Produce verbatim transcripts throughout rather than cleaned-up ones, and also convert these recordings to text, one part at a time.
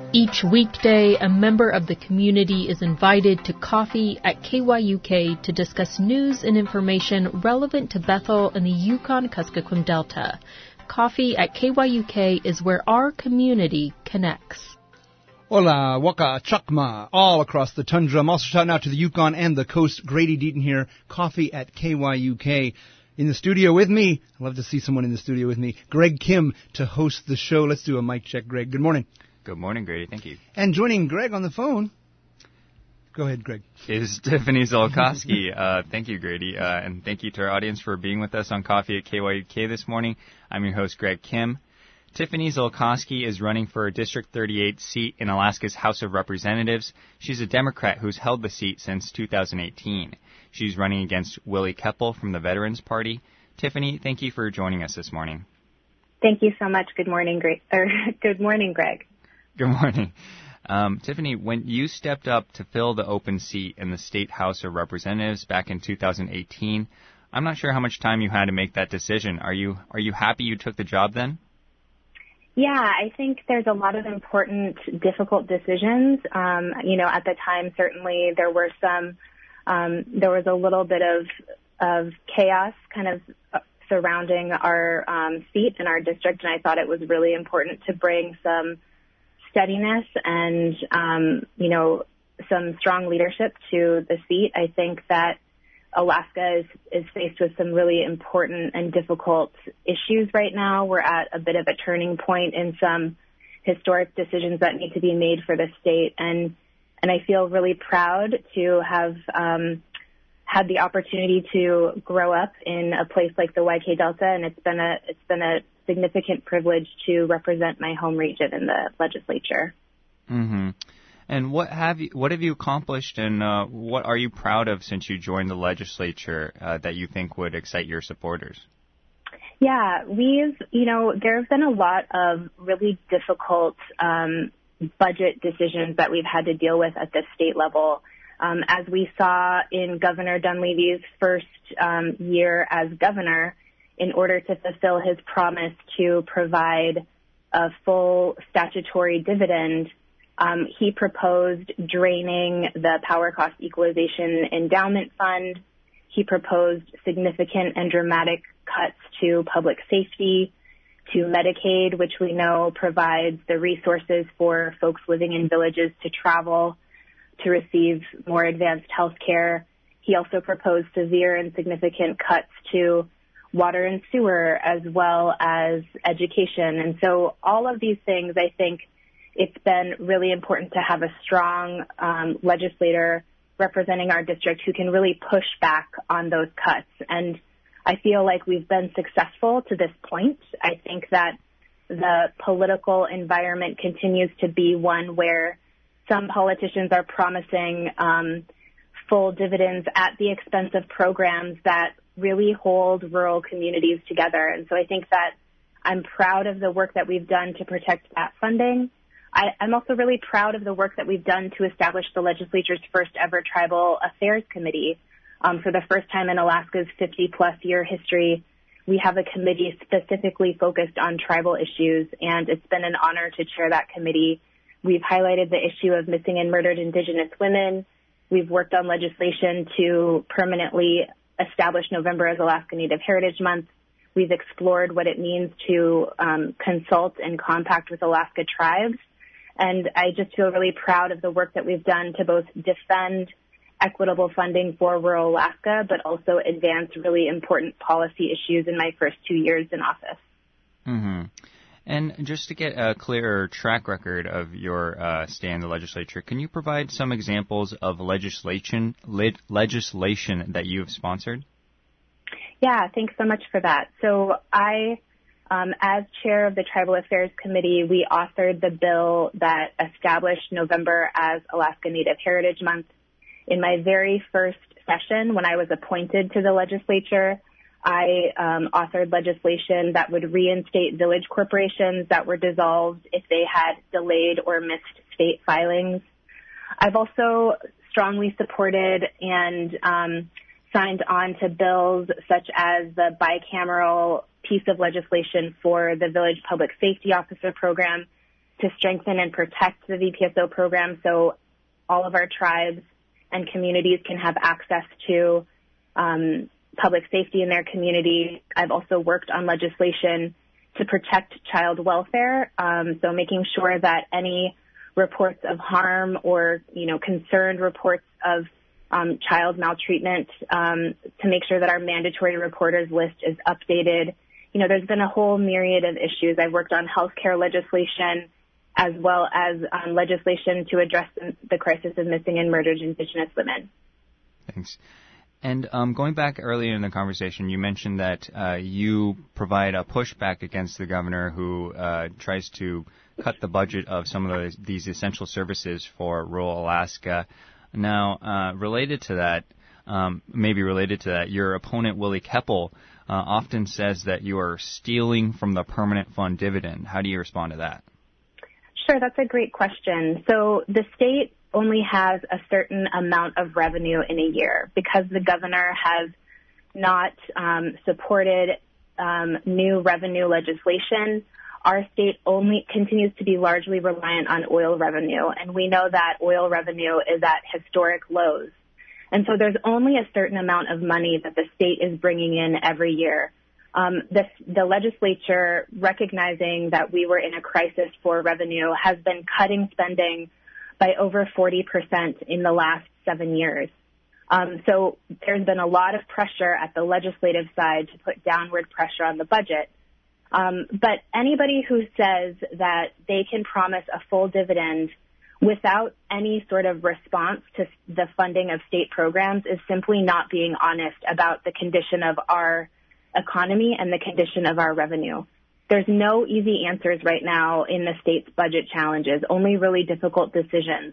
Each weekday, a member of the community is invited to coffee at K Y U K to discuss news and information relevant to Bethel and the Yukon-Kuskokwim Delta. Coffee at K Y U K is where our community connects. Hola, waka, chakma, all across the tundra. I'm also shouting out to the Yukon and the coast. Grady Deaton here, coffee at K Y U K. In the studio with me, I'd love to see someone in the studio with me, Greg Kim, to host the show. Let's do a mic check, Greg. Good morning. Good morning, Grady. Thank you. And joining Greg on the phone, go ahead, Greg. Is Tiffany Zolkowski. uh, thank you, Grady. Uh, and thank you to our audience for being with us on Coffee at K Y U K this morning. I'm your host, Greg Kim. Tiffany Zolkowski is running for a District thirty-eight seat in Alaska's House of Representatives. She's a Democrat who's held the seat since two thousand eighteen. She's running against Willie Keppel from the Veterans Party. Tiffany, thank you for joining us this morning. Thank you so much. Good morning, Greg. Or, good morning, Greg. Good morning. Um, Tiffany, when you stepped up to fill the open seat in the State House of Representatives back in two thousand eighteen, I'm not sure how much time you had to make that decision. Are you are you happy you took the job then? Yeah, I think there's a lot of important, difficult decisions. Um, you know, at the time, certainly there were some, um, there was a little bit of of chaos kind of surrounding our um, seat in our district, and I thought it was really important to bring some steadiness and, um, you know, some strong leadership to the seat. I think that Alaska is, is faced with some really important and difficult issues right now. We're at a bit of a turning point in some historic decisions that need to be made for the state. And, and I feel really proud to have um, had the opportunity to grow up in a place like the Y K Delta, and it's been a it's been a significant privilege to represent my home region in the legislature. Mm-hmm. And what have you what have you accomplished, and uh, what are you proud of since you joined the legislature uh, that you think would excite your supporters? Yeah, we've you know there have been a lot of really difficult um, budget decisions that we've had to deal with at the state level. Um, as we saw in Governor Dunleavy's first um, year as governor, in order to fulfill his promise to provide a full statutory dividend, um, he proposed draining the Power Cost Equalization Endowment Fund. He proposed significant and dramatic cuts to public safety, to Medicaid, which we know provides the resources for folks living in villages to travel to receive more advanced health care. He also proposed severe and significant cuts to water and sewer, as well as education. And so all of these things, I think it's been really important to have a strong um, legislator representing our district who can really push back on those cuts. And I feel like we've been successful to this point. I think that the political environment continues to be one where some politicians are promising um, full dividends at the expense of programs that really hold rural communities together. And so I think that I'm proud of the work that we've done to protect that funding. I, I'm also really proud of the work that we've done to establish the legislature's first ever Tribal Affairs Committee. Um, for the first time in Alaska's fifty-plus year history, we have a committee specifically focused on tribal issues, and it's been an honor to chair that committee. We've highlighted the issue of missing and murdered Indigenous women. We've worked on legislation to permanently establish November as Alaska Native Heritage Month. We've explored what it means to um, consult and compact with Alaska tribes. And I just feel really proud of the work that we've done to both defend equitable funding for rural Alaska, but also advance really important policy issues in my first two years in office. Mm-hmm. And just to get a clearer track record of your uh, stay in the legislature, can you provide some examples of legislation le- legislation that you have sponsored? Yeah, thanks so much for that. So I, um, as chair of the Tribal Affairs Committee, we authored the bill that established November as Alaska Native Heritage Month. In my very first session, when I was appointed to the legislature, I um, authored legislation that would reinstate village corporations that were dissolved if they had delayed or missed state filings. I've also strongly supported and um, signed on to bills such as the bicameral piece of legislation for the Village Public Safety Officer Program to strengthen and protect the V P S O program so all of our tribes and communities can have access to um, public safety in their community. I've also worked on legislation to protect child welfare, um, so making sure that any reports of harm or, you know, concerned reports of um, child maltreatment, um, to make sure that our mandatory reporters list is updated. You know, there's been a whole myriad of issues. I've worked on healthcare legislation as well as um, legislation to address the crisis of missing and murdered Indigenous women. Thanks. And um, going back earlier in the conversation, you mentioned that uh, you provide a pushback against the governor who uh, tries to cut the budget of some of the, these essential services for rural Alaska. Now, uh, related to that, um, maybe related to that, your opponent, Willie Keppel, uh, often says that you are stealing from the permanent fund dividend. How do you respond to that? Sure, that's a great question. So the state only has a certain amount of revenue in a year because the governor has not um, supported um, new revenue legislation. Our state only continues to be largely reliant on oil revenue, and we know that oil revenue is at historic lows. And so there's only a certain amount of money that the state is bringing in every year. Um, the, the legislature, recognizing that we were in a crisis for revenue, has been cutting spending by over forty percent in the last seven years. Um, so there's been a lot of pressure at the legislative side to put downward pressure on the budget. Um, but anybody who says that they can promise a full dividend without any sort of response to the funding of state programs is simply not being honest about the condition of our economy and the condition of our revenue. There's no easy answers right now in the state's budget challenges, only really difficult decisions.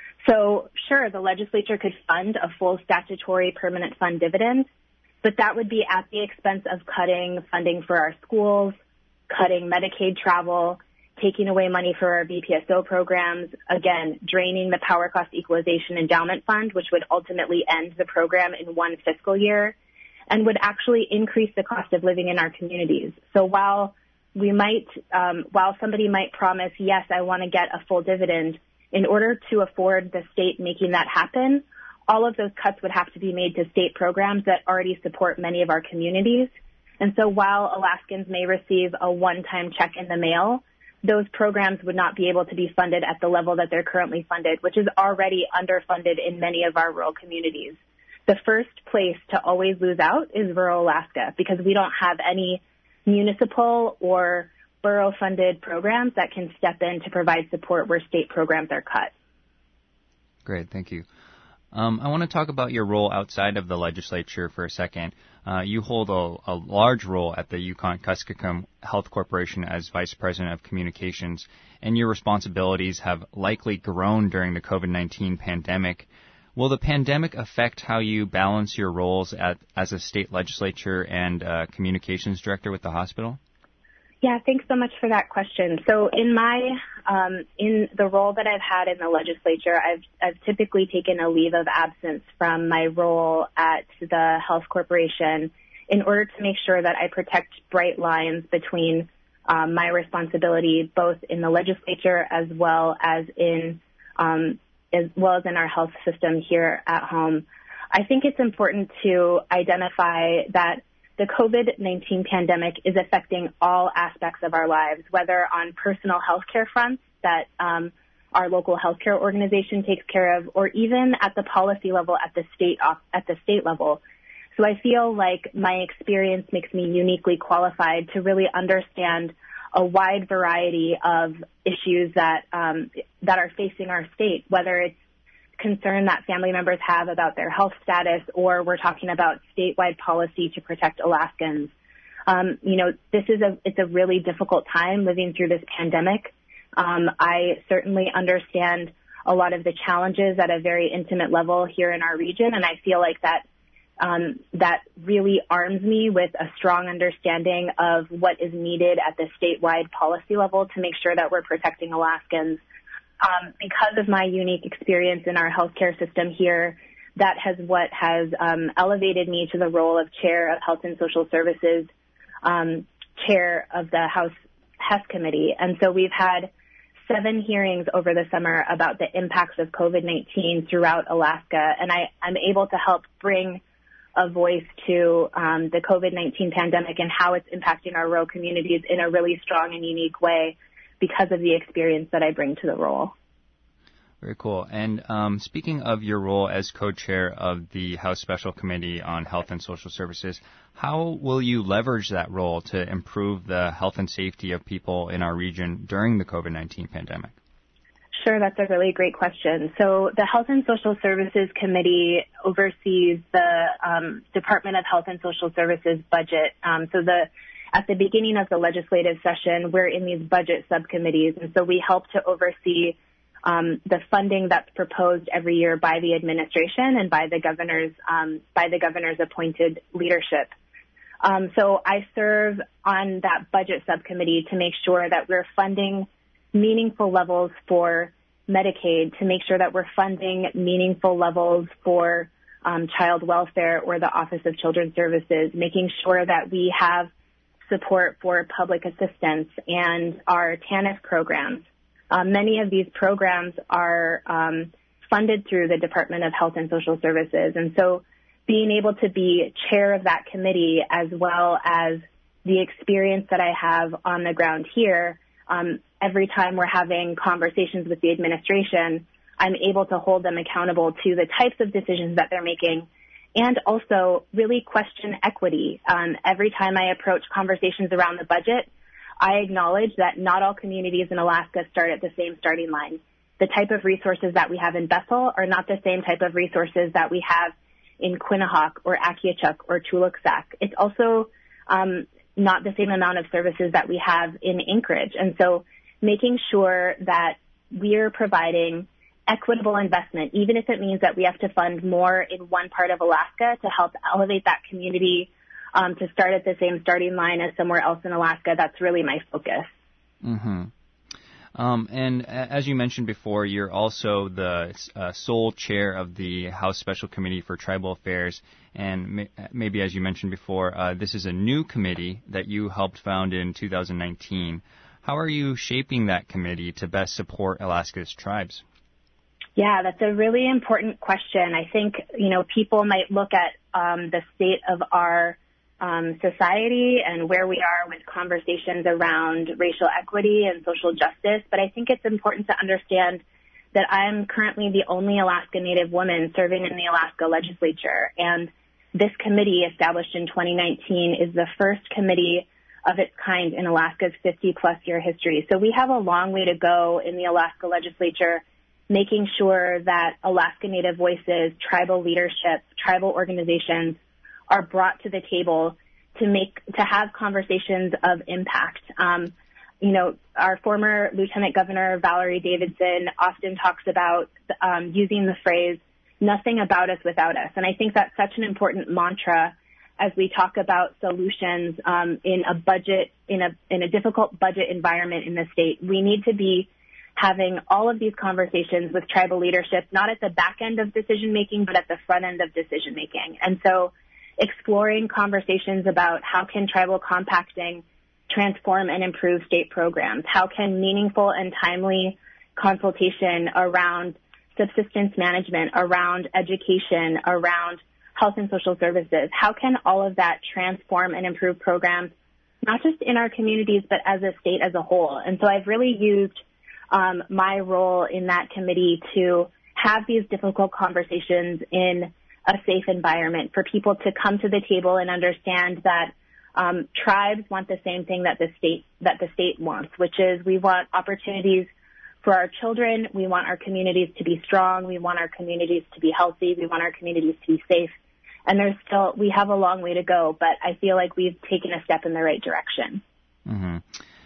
So sure, the legislature could fund a full statutory permanent fund dividend, but that would be at the expense of cutting funding for our schools, cutting Medicaid travel, taking away money for our V P S O programs, again, draining the Power Cost Equalization Endowment Fund, which would ultimately end the program in one fiscal year, and would actually increase the cost of living in our communities. So while we might, um, while somebody might promise, yes, I want to get a full dividend, in order to afford the state making that happen, all of those cuts would have to be made to state programs that already support many of our communities. And so while Alaskans may receive a one-time check in the mail, those programs would not be able to be funded at the level that they're currently funded, which is already underfunded in many of our rural communities. The first place to always lose out is rural Alaska because we don't have any municipal or borough-funded programs that can step in to provide support where state programs are cut. Great, thank you. Um, I want to talk about your role outside of the legislature for a second. Uh, you hold a, a large role at the Yukon-Kuskokwim Health Corporation as Vice President of Communications, and your responsibilities have likely grown during the COVID nineteen pandemic. Will the pandemic affect how you balance your roles at, as a state legislature and uh, communications director with the hospital? Yeah, thanks so much for that question. So in my, um, in the role that I've had in the legislature, I've, I've typically taken a leave of absence from my role at the health corporation in order to make sure that I protect bright lines between um, my responsibility both in the legislature as well as in, um, as well as in our health system here at home. I think it's important to identify that the COVID nineteen pandemic is affecting all aspects of our lives, whether on personal health care fronts that um, our local healthcare organization takes care of, or even at the policy level at the state at the state level. So I feel like my experience makes me uniquely qualified to really understand a wide variety of issues that um, that are facing our state, whether it's concern that family members have about their health status, or we're talking about statewide policy to protect Alaskans. Um, you know, this is a, it's a really difficult time living through this pandemic. Um, I certainly understand a lot of the challenges at a very intimate level here in our region, and I feel like that, um, that really arms me with a strong understanding of what is needed at the statewide policy level to make sure that we're protecting Alaskans. Um, because of my unique experience in our healthcare system here, that has what has um, elevated me to the role of Chair of Health and Social Services, um, Chair of the House H E S Committee. And so we've had seven hearings over the summer about the impacts of COVID nineteen throughout Alaska, and I, I'm able to help bring a voice to um, the COVID nineteen pandemic and how it's impacting our rural communities in a really strong and unique way because of the experience that I bring to the role. Very cool. And um, speaking of your role as co-chair of the House Special Committee on Health and Social Services, how will you leverage that role to improve the health and safety of people in our region during the COVID nineteen pandemic? Sure, that's a really great question. So the Health and Social Services Committee oversees the um, Department of Health and Social Services budget. Um, so the at the beginning of the legislative session, we're in these budget subcommittees, and so we help to oversee um, the funding that's proposed every year by the administration and by the governor's um, by the governor's appointed leadership. Um, so I serve on that budget subcommittee to make sure that we're funding meaningful levels for Medicaid, to make sure that we're funding meaningful levels for um, child welfare or the Office of Children's Services, making sure that we have support for public assistance and our T A N F programs. Um, many of these programs are um, funded through the Department of Health and Social Services. And so being able to be chair of that committee, as well as the experience that I have on the ground here, um, every time we're having conversations with the administration, I'm able to hold them accountable to the types of decisions that they're making and also really question equity. Um, every time I approach conversations around the budget, I acknowledge that not all communities in Alaska start at the same starting line. The type of resources that we have in Bethel are not the same type of resources that we have in Quinnahock or Akiachuk or Chuluksak. It's also um, not the same amount of services that we have in Anchorage. And so making sure that we're providing equitable investment, even if it means that we have to fund more in one part of Alaska to help elevate that community um, to start at the same starting line as somewhere else in Alaska, that's really my focus. Mm-hmm. Um, and as you mentioned before, you're also the uh, sole chair of the House Special Committee for Tribal Affairs. And may, maybe as you mentioned before, uh, this is a new committee that you helped found in two thousand nineteen. How are you shaping that committee to best support Alaska's tribes? Yeah, that's a really important question. I think, you know, people might look at um, the state of our um, society and where we are with conversations around racial equity and social justice, but I think it's important to understand that I'm currently the only Alaska Native woman serving in the Alaska legislature, and this committee, established in twenty nineteen, is the first committee of its kind in Alaska's fifty-plus year history. So we have a long way to go in the Alaska legislature, making sure that Alaska Native voices, tribal leadership, tribal organizations are brought to the table to make to have conversations of impact. Um, you know, our former Lieutenant Governor Valerie Davidson often talks about um, using the phrase "nothing about us without us," and I think that's such an important mantra as we talk about solutions um, in a budget in a in a difficult budget environment in the state. We need to be having all of these conversations with tribal leadership, not at the back end of decision making, but at the front end of decision making. And so exploring conversations about how can tribal compacting transform and improve state programs? How can meaningful and timely consultation around subsistence management, around education, around health and social services, how can all of that transform and improve programs, not just in our communities, but as a state as a whole? And so I've really used um, my role in that committee to have these difficult conversations in a safe environment for people to come to the table and understand that um, tribes want the same thing that the state that the state wants, which is we want opportunities for our children. We want our communities to be strong. We want our communities to be healthy. We want our communities to be safe. And there's still, we have a long way to go, but I feel like we've taken a step in the right direction. Mm-hmm.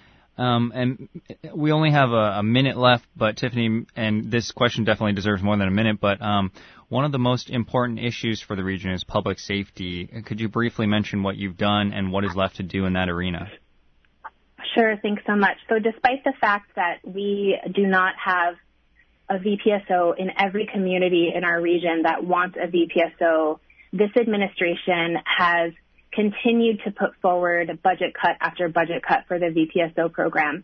Um, and we only have a, a minute left, but Tiffany, and this question definitely deserves more than a minute, but um, one of the most important issues for the region is public safety. Could you briefly mention what you've done and what is left to do in that arena? Sure, thanks so much. So despite the fact that we do not have a V P S O in every community in our region that wants a V P S O, this administration has continued to put forward budget cut after budget cut for the V P S O program.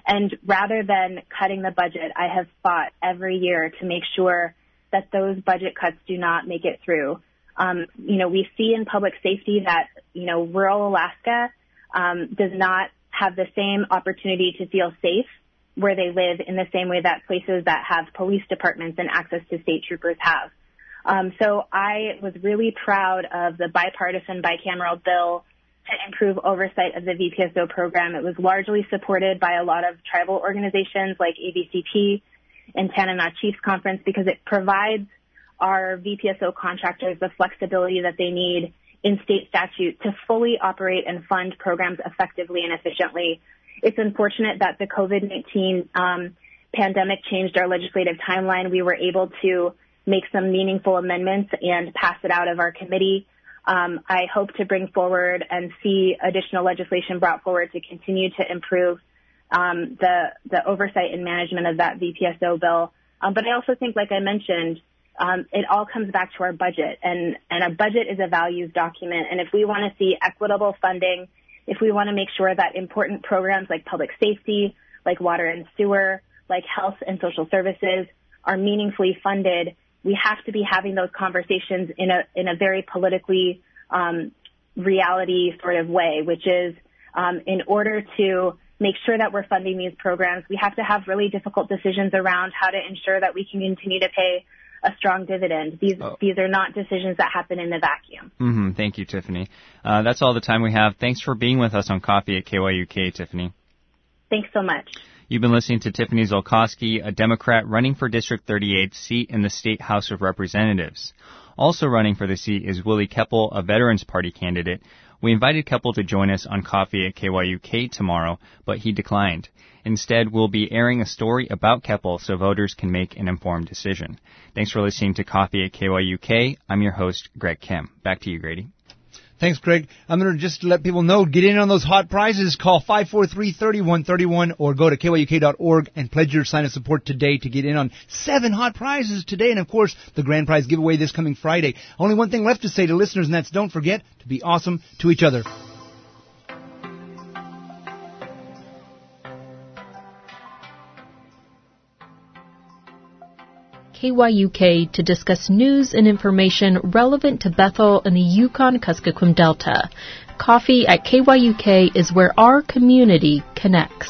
And rather than cutting the budget, I have fought every year to make sure that those budget cuts do not make it through. Um, you know, we see in public safety that, you know, rural Alaska um, does not have the same opportunity to feel safe where they live in the same way that places that have police departments and access to state troopers have. Um, so I was really proud of the bipartisan bicameral bill to improve oversight of the V P S O program. It was largely supported by a lot of tribal organizations like A B C P and Tanana Chiefs Conference because it provides our V P S O contractors the flexibility that they need in state statute to fully operate and fund programs effectively and efficiently. It's unfortunate that the COVID nineteen um, pandemic changed our legislative timeline. We were able to make some meaningful amendments and pass it out of our committee. Um, I hope to bring forward and see additional legislation brought forward to continue to improve um, the the oversight and management of that V P S O bill. Um, but I also think, like I mentioned, um, it all comes back to our budget, and, and a budget is a values document. And if we want to see equitable funding, if we want to make sure that important programs like public safety, like water and sewer, like health and social services are meaningfully funded, we have to be having those conversations in a in a very politically um, reality sort of way, which is um, in order to make sure that we're funding these programs, we have to have really difficult decisions around how to ensure that we can continue to pay a strong dividend. These oh. these are not decisions that happen in a vacuum. Mm-hmm. Thank you, Tiffany. Uh, that's all the time we have. Thanks for being with us on Coffee at K Y U K, Tiffany. Thanks so much. You've been listening to Tiffany Zolkowski, a Democrat running for District thirty-eight seat in the State House of Representatives. Also running for the seat is Willie Keppel, a Veterans Party candidate. We invited Keppel to join us on Coffee at K Y U K tomorrow, but he declined. Instead, we'll be airing a story about Keppel so voters can make an informed decision. Thanks for listening to Coffee at K Y U K. I'm your host, Greg Kim. Back to you, Grady. Thanks, Greg. I'm going to just let people know, get in on those hot prizes. Call five four three, three one three one or go to K Y U K dot org and pledge your sign of support today to get in on seven hot prizes today. And, of course, the grand prize giveaway this coming Friday. Only one thing left to say to listeners, and that's don't forget to be awesome to each other. K Y U K to discuss news and information relevant to Bethel and the Yukon-Kuskokwim Delta. Coffee at K Y U K is where our community connects.